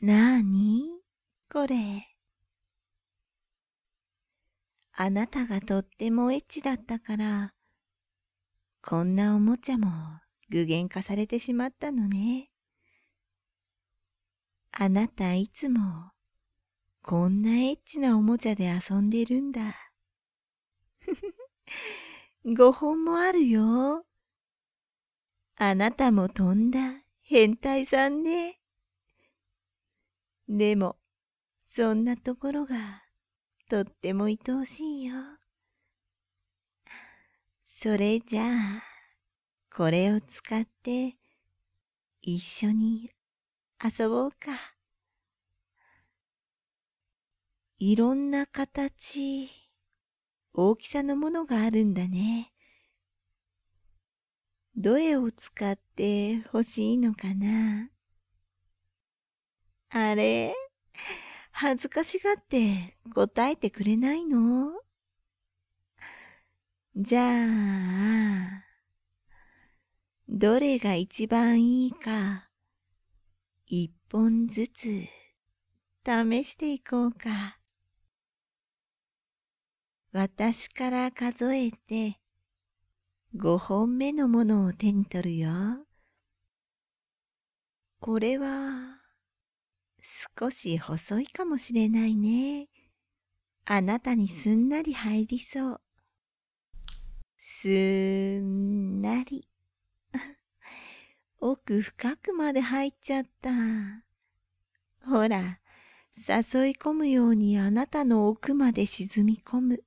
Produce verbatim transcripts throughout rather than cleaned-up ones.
なあにこれ。あなたがとってもエッチだったから、こんなおもちゃも具現化されてしまったのね。あなたいつもこんなエッチなおもちゃで遊んでるんだ。ごほんもあるよ。あなたもとんだ変態さんね。でも、そんなところがとっても愛おしいよ。それじゃあ、これを使って一緒に遊ぼうか。いろんな形、大きさのものがあるんだね。どれを使って欲しいのかな？あれ？恥ずかしがって答えてくれないの？じゃあ、どれが一番いいか、一本ずつ試していこうか。私から数えて、五本目のものを手に取るよ。これは、少し細いかもしれないね。あなたにすんなり入りそう。すんなり。奥深くまで入っちゃった。ほら、誘い込むようにあなたの奥まで沈み込む。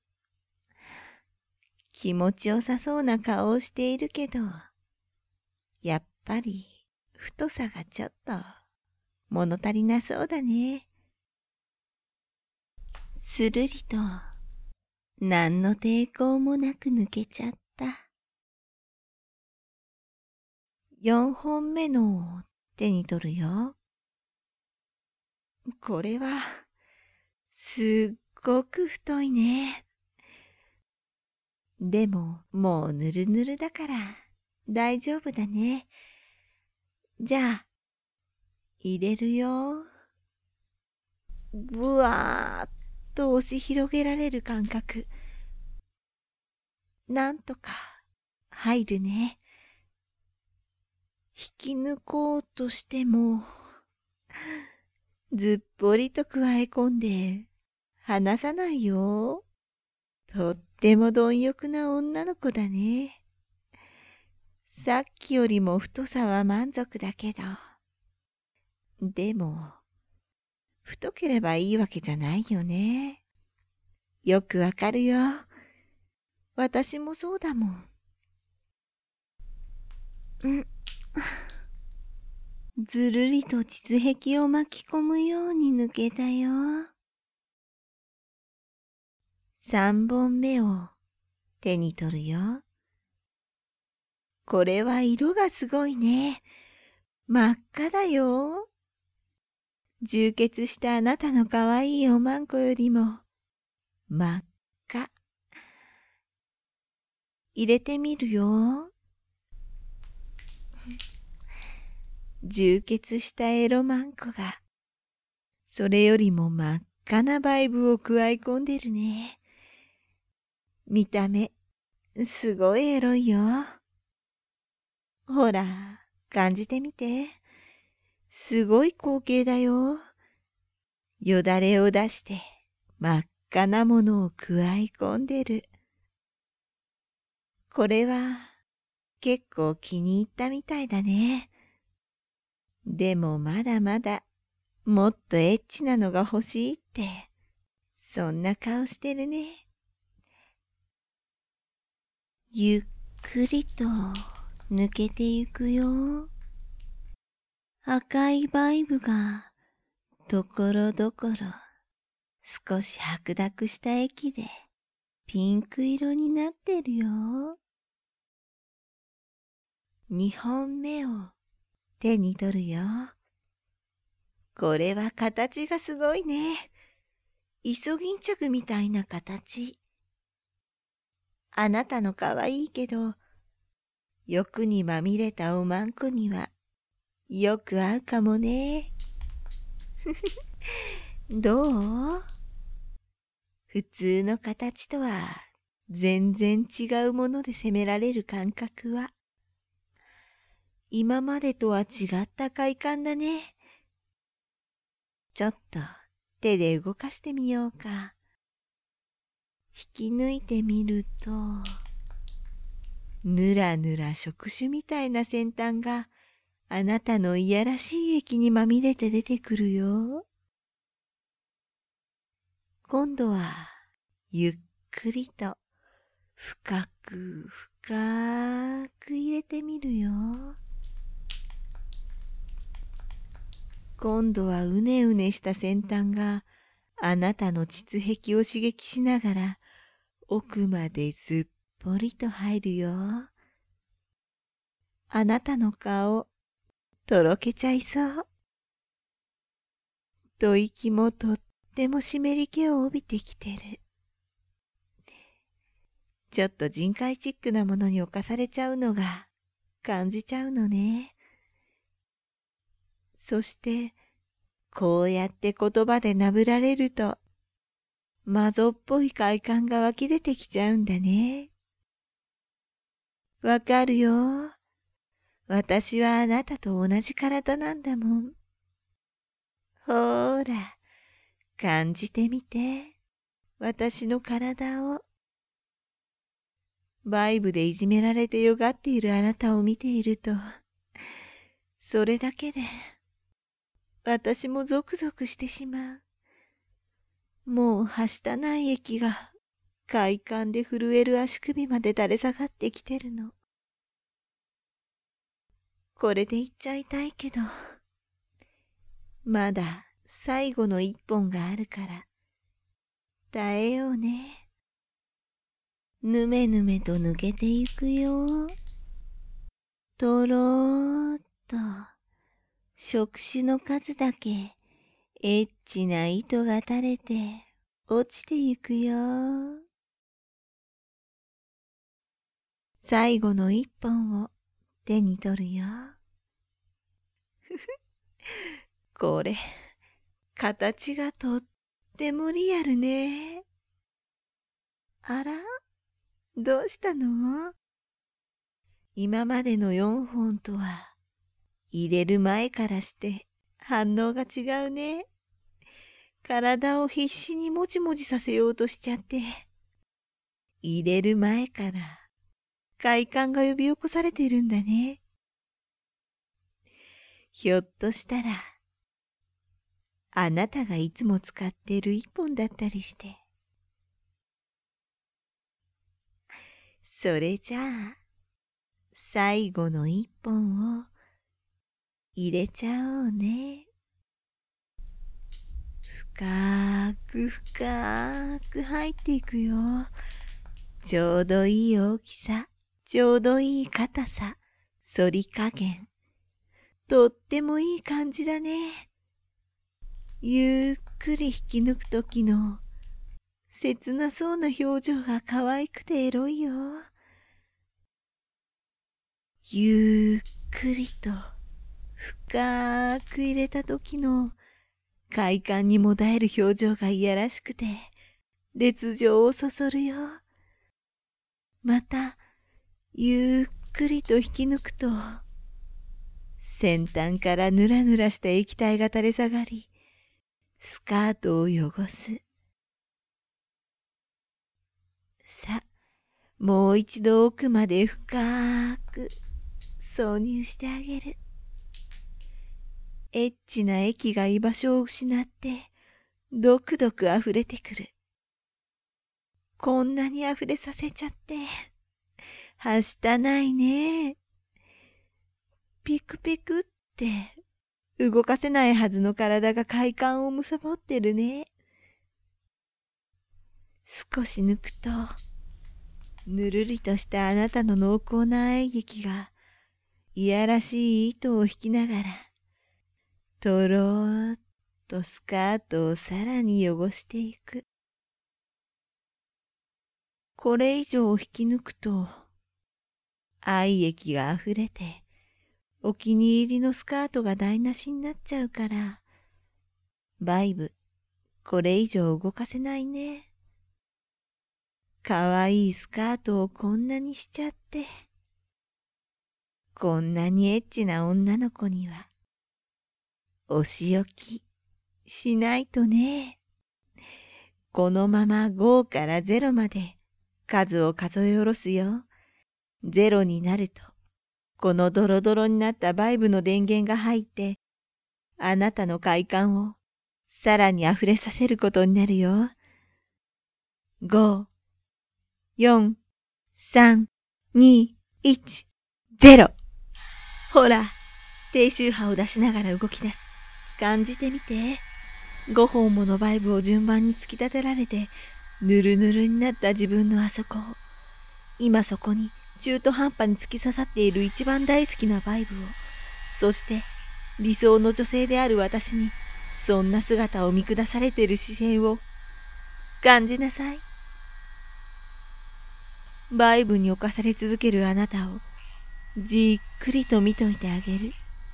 気持ちよさそうな顔をしているけど、やっぱり太さがちょっと物足りなそうだね。するりと、何の抵抗もなく抜けちゃった。四本目のを手に取るよ。これは、すっごく太いね。でも、もうぬるぬるだから、大丈夫だね。じゃあ、入れるよ。ぶわーっと押し広げられる感覚。なんとか、入るね。引き抜こうとしても、ずっぽりとくわえ込んで、離さないよ。とっても貪欲な女の子だね。さっきよりも太さは満足だけど。でも、太ければいいわけじゃないよね。よくわかるよ。私もそうだもん。んずるりと膣壁を巻き込むように抜けたよ。三本目を手に取るよ。これは色がすごいね。真っ赤だよ。充血したあなたのかわいいおまんこよりも真っ赤。入れてみるよ。充血したエロマンコが、それよりも真っ赤なバイブを加え込んでるね。見た目、すごいエロいよ。ほら、感じてみて。すごい光景だよ。よだれを出して真っ赤なものを加え込んでる。これは結構気に入ったみたいだね。でもまだまだもっとエッチなのが欲しいって、そんな顔してるね。ゆっくりと抜けてゆくよ。赤いバイブがところどころ少し白濁した液でピンク色になってるよ。二本目を手に取るよ。これは形がすごいね。イソギンチャクみたいな形。あなたの可愛いけど、欲にまみれたおまんこにはよく合うかもね。 どう？普通の形とは全然違うもので責められる感覚は、今までとは違った快感だね。ちょっと手で動かしてみようか。引き抜いてみると、ぬらぬら触手みたいな先端があなたのいやらしい液にまみれて出てくるよ。今度はゆっくりと深く深く入れてみるよ。今度はうねうねした先端があなたの膣壁を刺激しながら奥まですっぽりと入るよ。あなたの顔、とろけちゃいそう。吐息もとっても湿り気を帯びてきてる。ちょっと人海チックなものに侵されちゃうのが感じちゃうのね。そして、こうやって言葉でなぶられると、マゾっぽい快感が湧き出てきちゃうんだね。わかるよ。私はあなたと同じ体なんだもん。ほーら、感じてみて。私の体を。バイブでいじめられてよがっているあなたを見ていると、それだけで、私もゾクゾクしてしまう。もうはしたない液が、快感で震える足首まで垂れ下がってきてるの。これで言っちゃいたいけど、まだ最後の一本があるから、耐えようね。ぬめぬめと抜けてゆくよ。とろーっと、触手の数だけ、エッチな糸が垂れて、落ちてゆくよ。最後の一本を手に取るよ。ふふ、これ、形がとってもリアルね。あら？どうしたの？今までの四本とは、入れる前からして反応が違うね。体を必死にもちもちさせようとしちゃって、入れる前から快感が呼び起こされてるんだね。ひょっとしたら、あなたがいつも使っている一本だったりして。それじゃあ、最後の一本を入れちゃおうね。深く深く入っていくよ。ちょうどいい大きさ、ちょうどいい硬さ、反り加減。とってもいい感じだね。ゆっくり引き抜くときの切なそうな表情が可愛くてエロいよ。ゆっくりと深く入れたときの快感にもだえる表情がいやらしくて烈情をそそるよ。またゆっくりと引き抜くと先端からぬらぬらした液体が垂れ下がりスカートを汚す。さ、もう一度奥まで深く挿入してあげる。エッチな液が居場所を失って、どくどく溢れてくる。こんなに溢れさせちゃって、はしたないね。ピクピクって、動かせないはずの体が快感をむさぼってるね。少し抜くと、ぬるりとしたあなたの濃厚な愛液が、いやらしい糸を引きながら、とろーっとスカートをさらに汚していく。これ以上引き抜くと、愛液が溢れて、お気に入りのスカートが台無しになっちゃうから、 バイブ、これ以上動かせないね。かわいいスカートをこんなにしちゃって。こんなにエッチな女の子には、お仕置きしないとね。このままごからゼロまで数を数え下ろすよ。ゼロになると、このドロドロになったバイブの電源が入って、あなたの快感をさらに溢れさせることになるよ。ご、よん、さん、に、いち、ゼロ。ほら、低周波を出しながら動き出す。感じてみて。ごほんものバイブを順番に突き立てられて、ぬるぬるになった自分のあそこを、今そこに中途半端に突き刺さっている一番大好きなバイブを、そして理想の女性である私に、そんな姿を見下されている視線を感じなさい。バイブに侵され続けるあなたをじっくりと見といてあげる。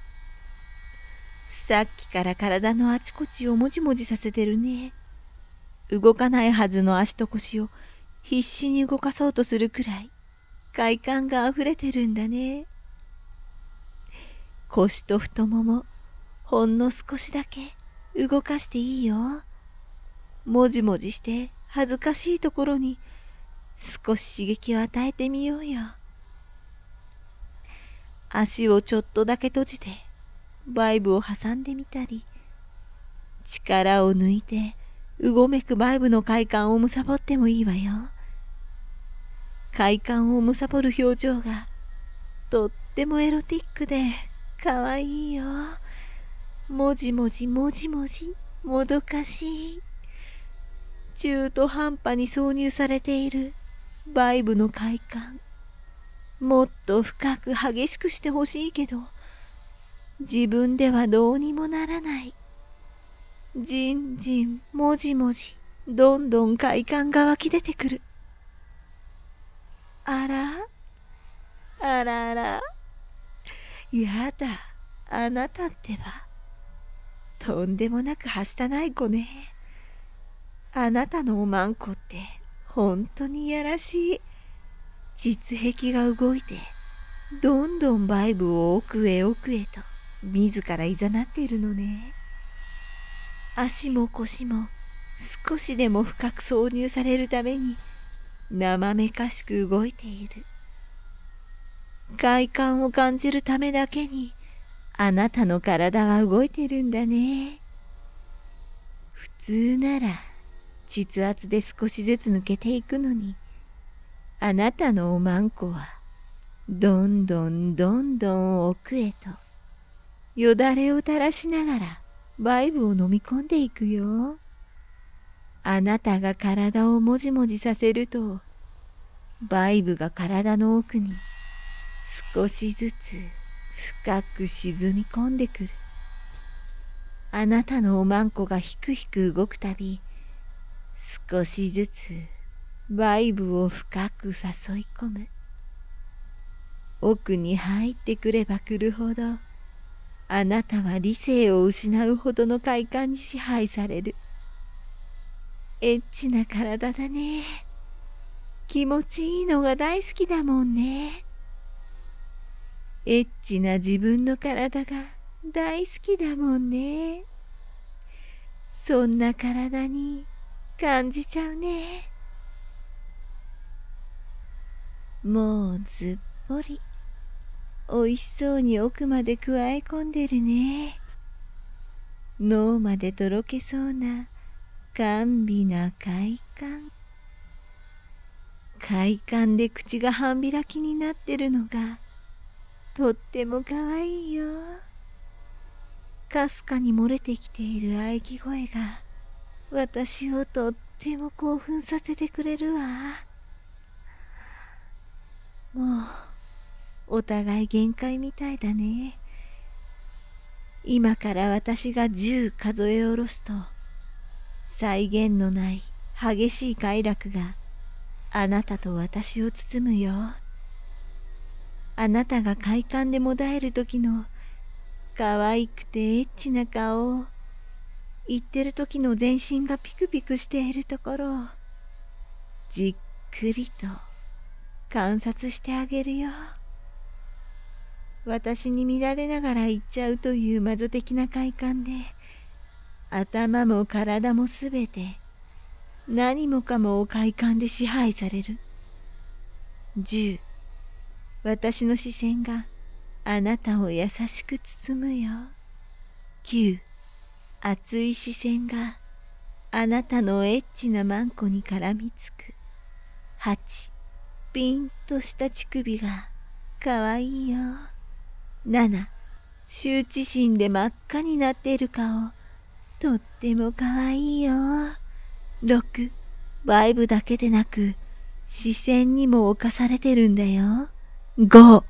さっきから体のあちこちをもじもじさせてるね。動かないはずの足と腰を必死に動かそうとするくらい快感があふれてるんだね。腰と太ももほんの少しだけ動かしていいよ。もじもじして恥ずかしいところに少し刺激を与えてみようよ。足をちょっとだけ閉じてバイブを挟んでみたり、力を抜いてうごめくバイブの快感をむさぼってもいいわよ。快感をむさぼる表情がとってもエロティックでかわいいよ。もじもじもじもじもどかしい。中途半端に挿入されているバイブの快感、もっと深く激しくしてほしいけど、自分ではどうにもならない。じんじんもじもじどんどん快感が湧き出てくる。あらあらあら、やだ、あなたってばとんでもなくはしたない子ね。あなたのおまんこってほんとにいやらしい。膣壁が動いてどんどんバイブを奥へ奥へと自らいざなっているのね。足も腰も少しでも深く挿入されるために生めかしく動いている。快感を感じるためだけにあなたの体は動いてるんだね。普通なら膣圧で少しずつ抜けていくのに、あなたのおまんこはどんどんどんどん奥へとよだれを垂らしながらバイブを飲み込んでいくよ。あなたが体をもじもじさせると、バイブが体の奥に少しずつ深く沈み込んでくる。あなたのおまんこがひくひく動くたび、少しずつバイブを深く誘い込む。奥に入ってくればくるほど、あなたは理性を失うほどの快感に支配される。エッチな体だね。気持ちいいのが大好きだもんね。エッチな自分の体が大好きだもんね。そんな体に感じちゃうね。もうずっぽりおいしそうに奥までくわえ込んでるね。脳までとろけそうな甘美な快感。快感で口が半開きになってるのがとってもかわいいよ。かすかに漏れてきている喘ぎ声が私をとっても興奮させてくれるわ。もうお互い限界みたいだね。今から私がじゅう数え下ろすと、際限のない激しい快楽があなたと私を包むよ。あなたが快感でもだえる時の可愛くてエッチな顔を言ってる時の全身がピクピクしているところをじっくりと観察してあげるよ。私に見られながら行っちゃうという魔女的な快感で、頭も体もすべて何もかもを快感で支配される。じゅう、私の視線があなたを優しく包むよ。きゅう、熱い視線があなたのエッチなマンコに絡みつく。はち、ピンとした乳首がかわいいよ。なな、羞恥心で真っ赤になっている顔、とってもかわいいよ。ろく、バイブだけでなく視線にも侵されてるんだよ。ご、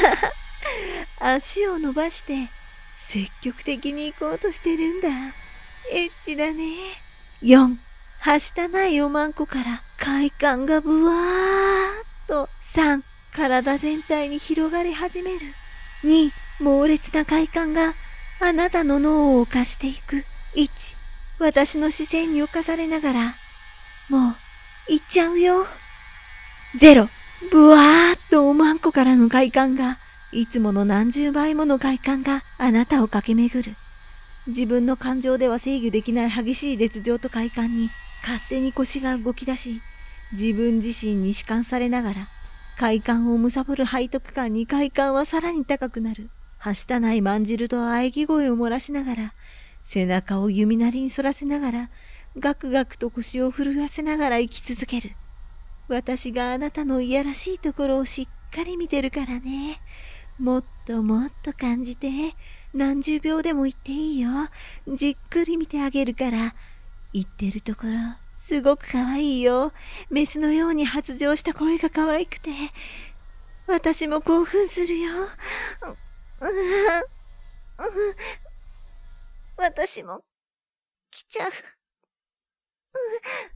足を伸ばして積極的に行こうとしてるんだ。エッチだね。よん、はしたないおまんこから快感がぶわーっと。さん、体全体に広がり始める。に、猛烈な快感があなたの脳を侵していく。いち、私の視線に侵されながらもう行っちゃうよ。ゼロ、ぶわーっとおまんこからの快感が、いつもの何十倍もの快感があなたを駆け巡る。自分の感情では制御できない激しい烈情と快感に勝手に腰が動き出し、自分自身に弛緩されながら、快感を貪る背徳感に快感はさらに高くなる。はしたないまんじると喘ぎ声を漏らしながら、背中を弓なりに反らせながら、ガクガクと腰を震わせながら生き続ける。私があなたのいやらしいところをしっかり見てるからね。もっともっと感じて、何十秒でも言っていいよ。じっくり見てあげるから。言ってるところ、すごく可愛いよ。メスのように発情した声が可愛くて、私も興奮するよ。う、う、う、私も来ちゃう。